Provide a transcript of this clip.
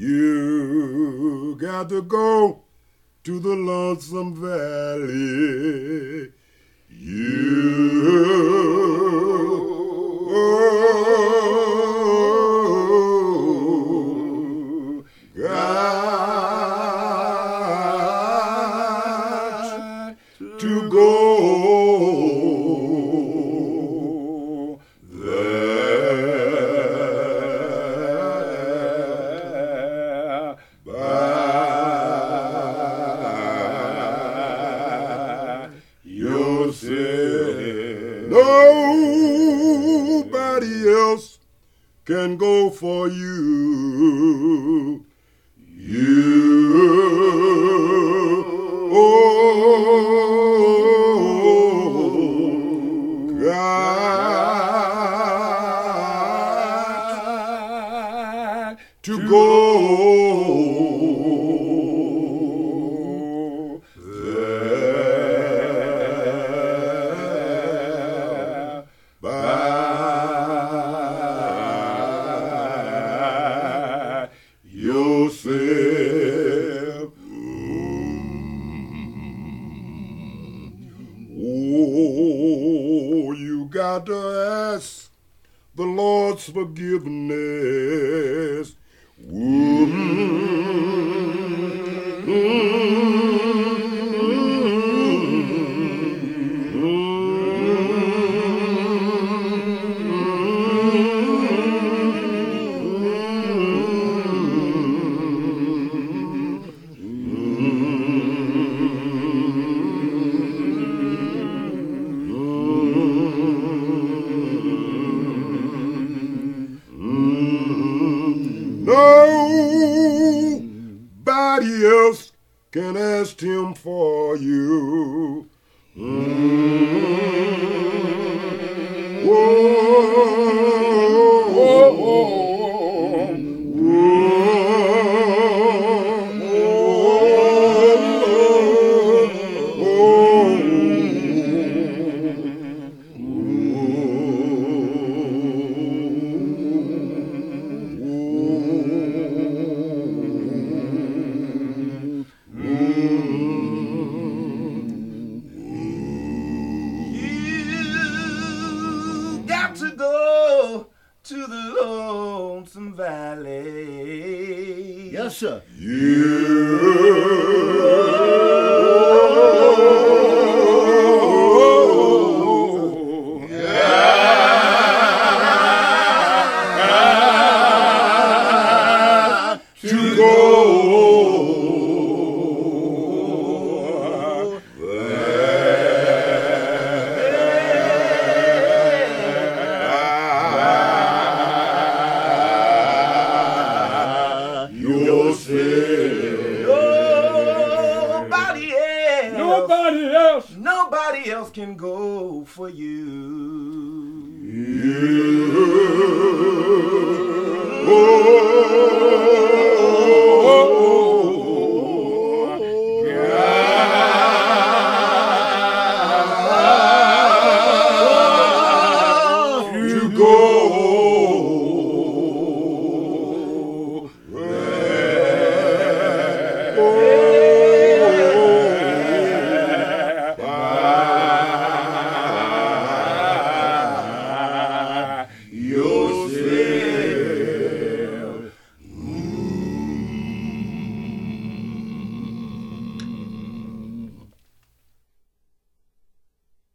You got to go to the Lonesome Valley. You got to go there by yourself. Nobody else can go for you. Got to go there by yourself. Oh, you got to ask the Lord's forgiveness. Nobody else can ask him for you. To go to the Lonesome Valley. Yes, sir. To go Nobody else can go for you.